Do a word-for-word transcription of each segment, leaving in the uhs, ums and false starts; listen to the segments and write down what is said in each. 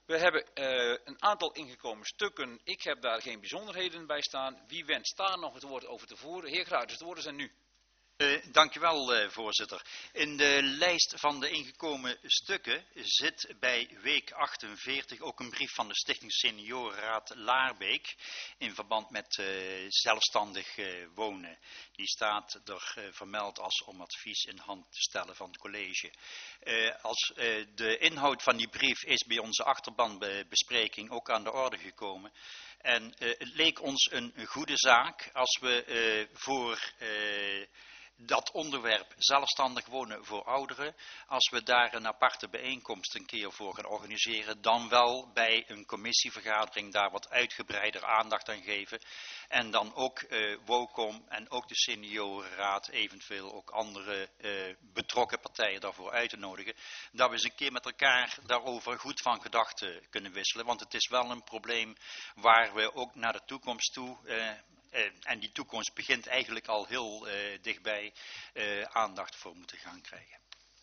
We hebben uh, een aantal ingekomen stukken. Ik heb daar geen bijzonderheden bij staan. Wie wenst daar nog het woord over te voeren? Heer Gruijters, het woord is aan u. Uh, dank u wel, uh, voorzitter. In de lijst van de ingekomen stukken zit bij week achtenveertig ook een brief van de Stichting Seniorenraad Laarbeek in verband met uh, zelfstandig uh, wonen. Die staat er uh, vermeld als om advies in hand te stellen van het college. Uh, als uh, de inhoud van die brief is bij onze achterbanbespreking ook aan de orde gekomen. En uh, het leek ons een, een goede zaak als we uh, voor uh, dat onderwerp zelfstandig wonen voor ouderen, als we daar een aparte bijeenkomst een keer voor gaan organiseren, dan wel bij een commissievergadering daar wat uitgebreider aandacht aan geven. En dan ook uh, WOCOM en ook de seniorenraad, eventueel ook andere uh, betrokken partijen daarvoor uit te nodigen. Dat we eens een keer met elkaar daarover goed van gedachten kunnen wisselen. Want het is wel een probleem waar we ook naar de toekomst toe, uh, uh, en die toekomst begint eigenlijk al heel uh, dichtbij, uh, aandacht voor moeten gaan krijgen.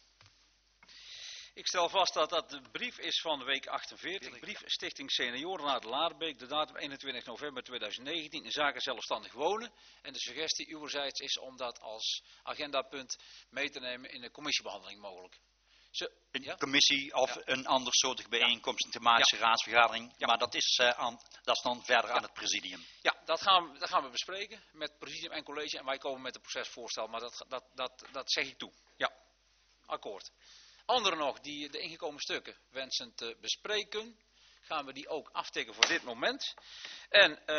Ik stel vast dat dat de brief is van de week achtenveertig, brief Stichting Seniorenraad Laarbeek, de datum eenentwintig november tweeduizend negentien, in zaken zelfstandig wonen. En de suggestie uwerzijds is om dat als agendapunt mee te nemen in de commissiebehandeling mogelijk. Zo, een ja? commissie of ja. een andersoortige bijeenkomst, een thematische ja. raadsvergadering, Ja. maar dat is, uh, aan, dat is dan verder ja. aan het presidium. Ja, dat gaan, we, dat gaan we bespreken met presidium en college en wij komen met een procesvoorstel, maar dat, dat, dat, dat zeg ik toe. Ja, akkoord. Anderen nog die de ingekomen stukken wensen te bespreken, gaan we die ook aftikken voor dit moment. En, uh,